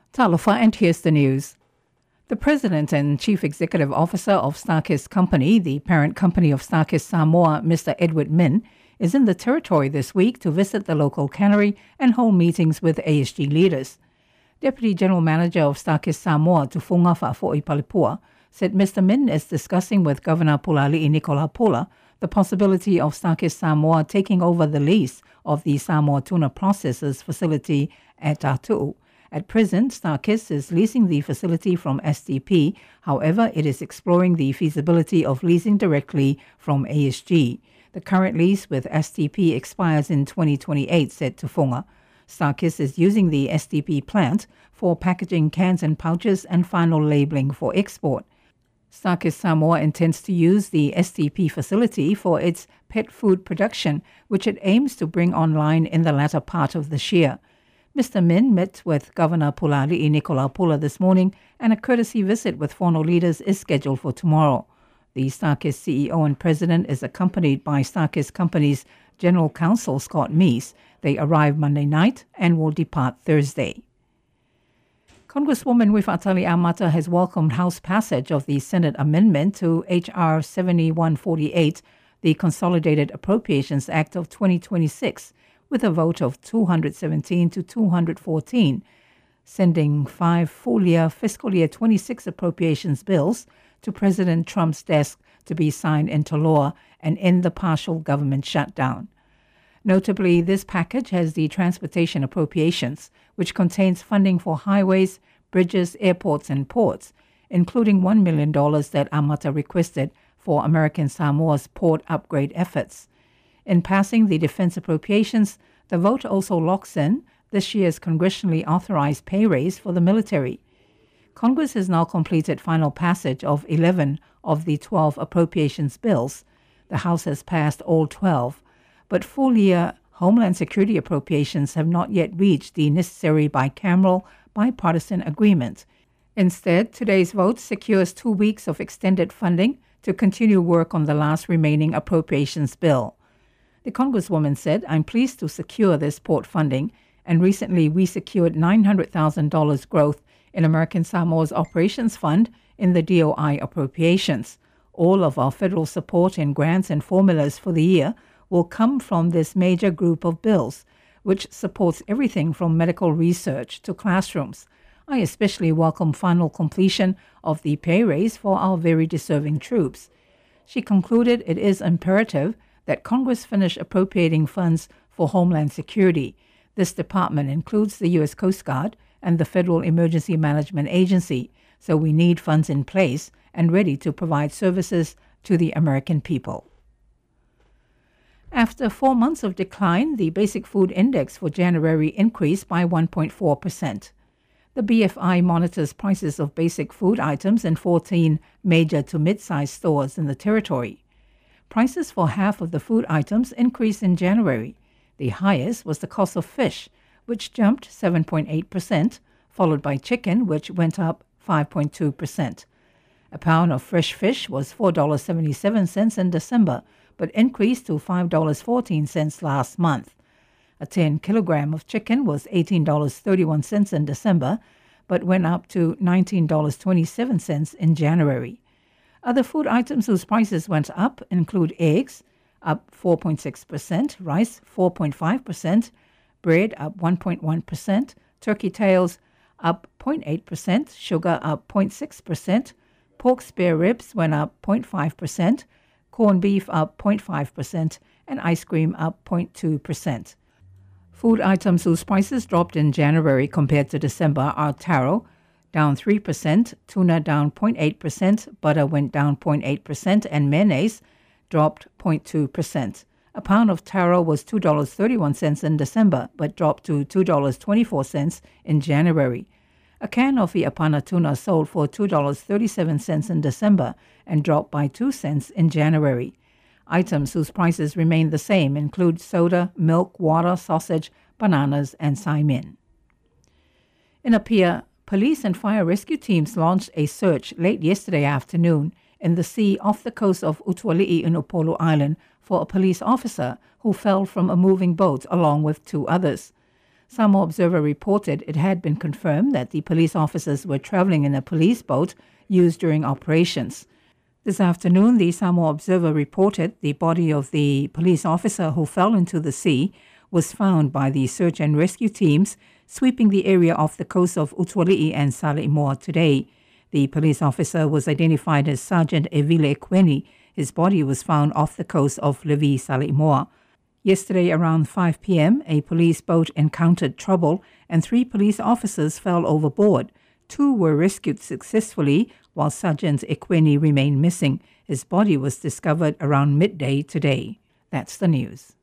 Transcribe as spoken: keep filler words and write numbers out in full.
Talofa, and here's the news. The President and Chief Executive Officer of Starkist Company, the parent company of Starkist Samoa, Mister Edward Min, is in the territory this week to visit the local cannery and hold meetings with A S G leaders. Deputy General Manager of Starkist Samoa, Tufunga Fa'afo'ipalipua, said Mister Min is discussing with Governor Pulali'i Nikolapula the possibility of Starkist Samoa taking over the lease of the Samoa Tuna Processors facility at Tatu'u. At present, Starkist is leasing the facility from S T P. However, it is exploring the feasibility of leasing directly from A S G. The current lease with S T P expires in twenty twenty-eight, said Tufunga. Starkist is using the S T P plant for packaging cans and pouches and final labeling for export. Starkist Samoa intends to use the S T P facility for its pet food production, which it aims to bring online in the latter part of this year. Mister Min met with Governor Pulali'i Nikolapula this morning, and a courtesy visit with Fono leaders is scheduled for tomorrow. The Starkist C E O and President is accompanied by Starkist Company's General Counsel Scott Meese. They arrive Monday night and will depart Thursday. Congresswoman Wifatali Amata has welcomed House passage of the Senate amendment to H R seventy-one forty-eight, the Consolidated Appropriations Act of twenty twenty-six, with a vote of two hundred seventeen to two hundred fourteen, sending five full-year fiscal year twenty-six appropriations bills to President Trump's desk to be signed into law and end the partial government shutdown. Notably, this package has the transportation appropriations, which contains funding for highways, bridges, airports, and ports, including one million dollars that Amata requested for American Samoa's port upgrade efforts. In passing the defense appropriations, the vote also locks in this year's congressionally authorized pay raise for the military. Congress has now completed final passage of eleven of the twelve appropriations bills. The House has passed all twelve, but full-year Homeland Security appropriations have not yet reached the necessary bicameral bipartisan agreement. Instead, today's vote secures two weeks of extended funding to continue work on the last remaining appropriations bill. The Congresswoman said, "I'm pleased to secure this port funding, and recently we secured nine hundred thousand dollars growth in American Samoa's Operations Fund in the D O I appropriations. All of our federal support in grants and formulas for the year will come from this major group of bills, which supports everything from medical research to classrooms. I especially welcome final completion of the pay raise for our very deserving troops." She concluded it is imperative that Congress finish appropriating funds for Homeland Security. This department includes the U S Coast Guard and the Federal Emergency Management Agency, so we need funds in place and ready to provide services to the American people. After four months of decline, the Basic Food Index for January increased by one point four percent. The B F I monitors prices of basic food items in fourteen major to mid-sized stores in the territory. Prices for half of the food items increased in January. The highest was the cost of fish, which jumped seven point eight percent, followed by chicken, which went up five point two percent. A pound of fresh fish was four dollars and seventy-seven cents in December, but increased to five dollars and fourteen cents last month. A ten kilogram of chicken was eighteen dollars and thirty-one cents in December, but went up to nineteen dollars and twenty-seven cents in January. Other food items whose prices went up include eggs, up four point six percent, rice four point five percent, bread up one point one percent, turkey tails up zero point eight percent, sugar up zero point six percent, pork spare ribs went up zero point five percent, corned beef up zero point five percent, and ice cream up zero point two percent. Food items whose prices dropped in January compared to December are taro, down three percent, tuna down zero point eight percent, butter went down zero point eight percent, and mayonnaise dropped zero point two percent. A pound of taro was two dollars and thirty-one cents in December, but dropped to two dollars and twenty-four cents in January. A can of Iapana tuna sold for two dollars and thirty-seven cents in December and dropped by two cents in January. Items whose prices remain the same include soda, milk, water, sausage, bananas, and saimin. In Apia, police and fire rescue teams launched a search late yesterday afternoon in the sea off the coast of Utuali'i in Upolu Island for a police officer who fell from a moving boat along with two others. Samoa Observer reported it had been confirmed that the police officers were traveling in a police boat used during operations. This afternoon, the Samoa Observer reported the body of the police officer who fell into the sea was found by the search and rescue teams sweeping the area off the coast of Utuali'i and Salimoa today. The police officer was identified as Sergeant Evile Ekwene. His body was found off the coast of Levi, Salimoa. Yesterday around five p.m., a police boat encountered trouble and three police officers fell overboard. Two were rescued successfully, while Sergeant Ekwene remained missing. His body was discovered around midday today. That's the news.